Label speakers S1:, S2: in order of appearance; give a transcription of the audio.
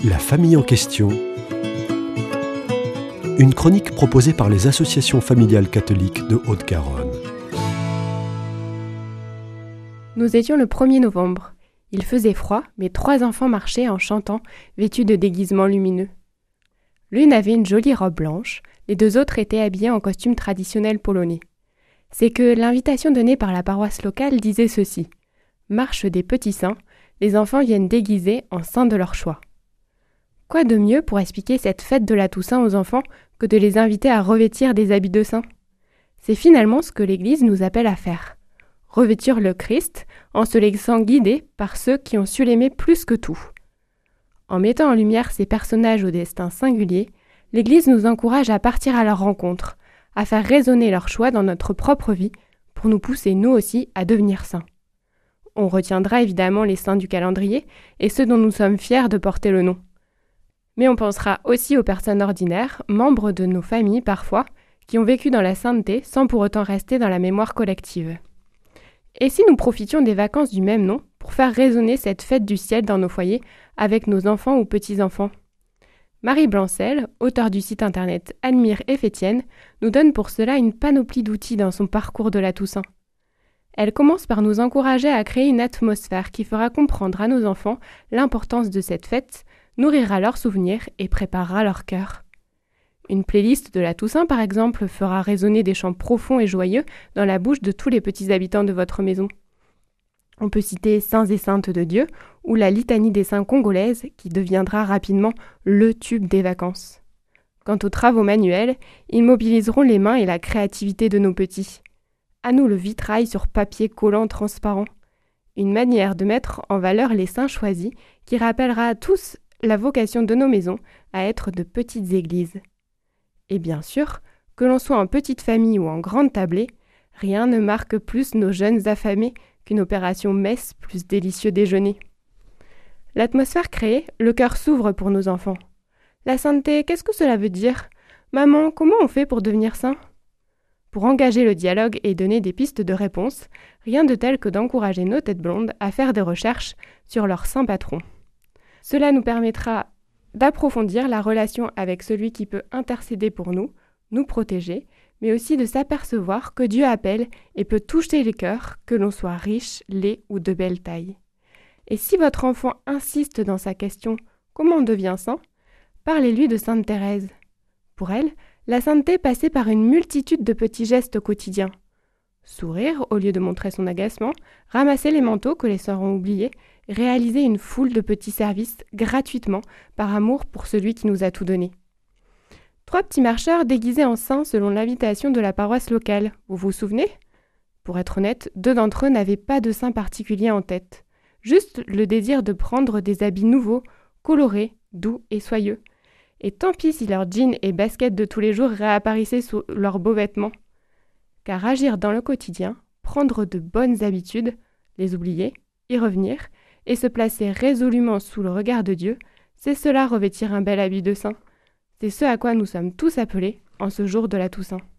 S1: La famille en question. Une chronique proposée par les associations familiales catholiques de Haute-Garonne.
S2: Nous étions le 1er novembre. Il faisait froid, mais 3 enfants marchaient en chantant, vêtus de déguisements lumineux. L'une avait une jolie robe blanche, les 2 autres étaient habillés en costume traditionnel polonais. C'est que l'invitation donnée par la paroisse locale disait ceci : Marche des petits saints, les enfants viennent déguisés en saints de leur choix. Quoi de mieux pour expliquer cette fête de la Toussaint aux enfants que de les inviter à revêtir des habits de saints ? C'est finalement ce que l'Église nous appelle à faire. Revêtir le Christ en se laissant guider par ceux qui ont su l'aimer plus que tout. En mettant en lumière ces personnages au destin singulier, l'Église nous encourage à partir à leur rencontre, à faire résonner leur choix dans notre propre vie pour nous pousser nous aussi à devenir saints. On retiendra évidemment les saints du calendrier et ceux dont nous sommes fiers de porter le nom. Mais on pensera aussi aux personnes ordinaires, membres de nos familles parfois, qui ont vécu dans la sainteté sans pour autant rester dans la mémoire collective. Et si nous profitions des vacances du même nom pour faire résonner cette fête du ciel dans nos foyers avec nos enfants ou petits-enfants ? Marie Blancel, auteure du site internet Admire et Fétienne, nous donne pour cela une panoplie d'outils dans son parcours de la Toussaint. Elle commence par nous encourager à créer une atmosphère qui fera comprendre à nos enfants l'importance de cette fête, nourrira leurs souvenirs et préparera leur cœur. Une playlist de la Toussaint, par exemple, fera résonner des chants profonds et joyeux dans la bouche de tous les petits habitants de votre maison. On peut citer Saints et Saintes de Dieu ou la litanie des saints congolaise qui deviendra rapidement le tube des vacances. Quant aux travaux manuels, ils mobiliseront les mains et la créativité de nos petits. À nous le vitrail sur papier collant transparent. Une manière de mettre en valeur les saints choisis qui rappellera à tous la vocation de nos maisons à être de petites églises. Et bien sûr, que l'on soit en petite famille ou en grande tablée, rien ne marque plus nos jeunes affamés qu'une opération messe plus délicieux déjeuner. L'atmosphère créée, le cœur s'ouvre pour nos enfants. La sainteté, qu'est-ce que cela veut dire ? Maman, comment on fait pour devenir saint ? Pour engager le dialogue et donner des pistes de réponse, rien de tel que d'encourager nos têtes blondes à faire des recherches sur leur saint patron. Cela nous permettra d'approfondir la relation avec celui qui peut intercéder pour nous, nous protéger, mais aussi de s'apercevoir que Dieu appelle et peut toucher les cœurs, que l'on soit riche, laid ou de belle taille. Et si votre enfant insiste dans sa question « Comment on devient saint ?», parlez-lui de Sainte Thérèse. Pour elle, la sainteté passait par une multitude de petits gestes quotidiens. Sourire au lieu de montrer son agacement, ramasser les manteaux que les sœurs ont oubliés, réaliser une foule de petits services gratuitement par amour pour celui qui nous a tout donné. 3 petits marcheurs déguisés en saints selon l'invitation de la paroisse locale, vous vous souvenez ? Pour être honnête, 2 d'entre eux n'avaient pas de saint particulier en tête, juste le désir de prendre des habits nouveaux, colorés, doux et soyeux. Et tant pis si leurs jeans et baskets de tous les jours réapparaissaient sous leurs beaux vêtements. Car agir dans le quotidien, prendre de bonnes habitudes, les oublier, y revenir, et se placer résolument sous le regard de Dieu, c'est cela revêtir un bel habit de saint. C'est ce à quoi nous sommes tous appelés en ce jour de la Toussaint.